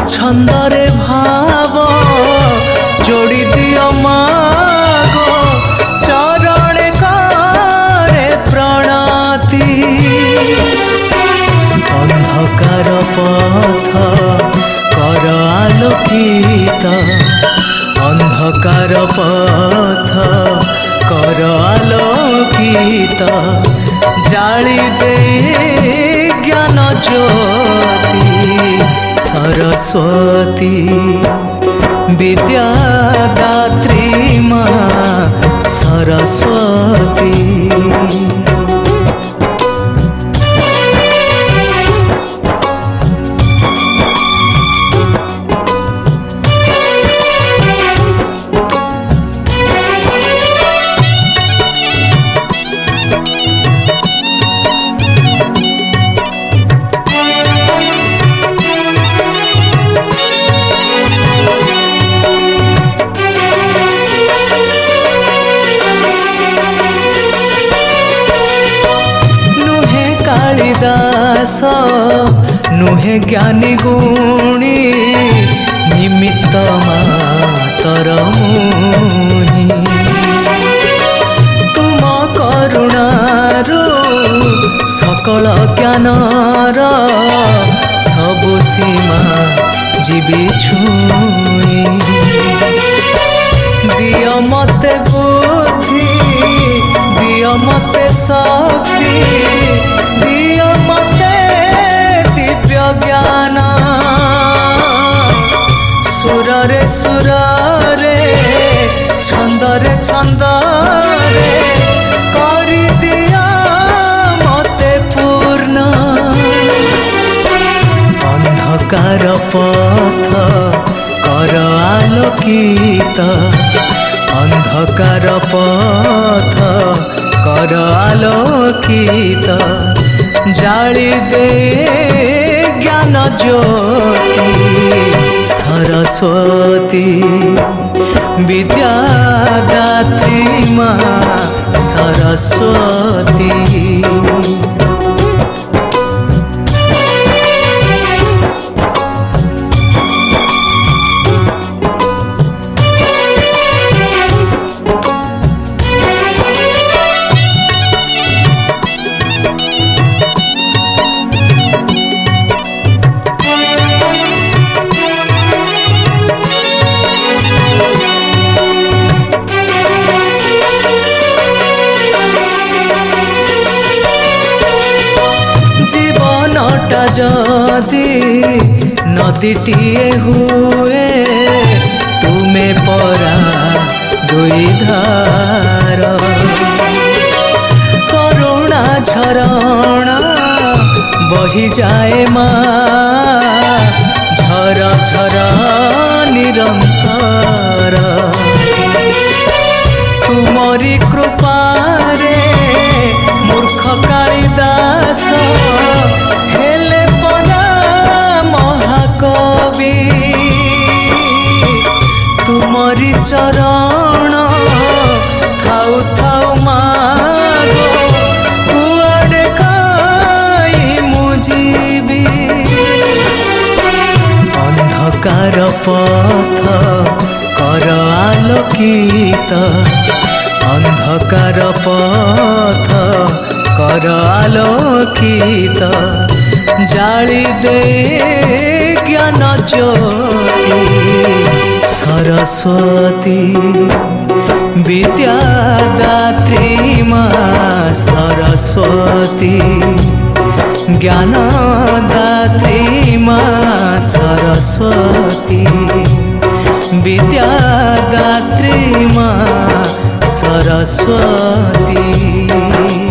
छंदरे भाव जोड़ी दियो मागो चरण करे प्रणाति। अंधकार पथ कर आलोकित, अंधकार पथ कर आलोकित, जाली दे ज्ञान ज्योति सरस्वती। विद्यादात्री माँ सरस्वती। कालिदास नुहे ज्ञानी गुणी, निमित्त मातर मुहि। तुम करुणारू सकल ज्ञानर, सबु सीमा जीवी छुई। दिय मते बुद्धि, दिय मते शक्ति, दिय मते दिव्य ज्ञान। सुररे सुररे छंदरे छंदरे करि दिया मते पूर्ण। अंधकार पथ कर आलोकित, अंधकार पथ कर आलोकित, जाली दे ज्ञान ज्योति सरस्वती। विद्यादात्री माँ सरस्वती। जीवनटा जदि नदीटीए हुए, तुमे परा दुई धार। करुणा झरणा बही जाए माँ, झर झर निरंतर। तुमरी कृपारे मूर्ख कालिदास हेले परा महाकवि। तुमरी चरण थाउ थाउ मागो, कुआडे काई मुजीबी। अंधकार पथ कर आलोकित, अंधकार पथ कर आलोकित, जाली दे ज्ञान ज्योति सरस्वती। विद्यादात्री माँ सरस्वती। ज्ञानदात्री माँ सरस्वती। विद्यादात्री माँ सरस्वती।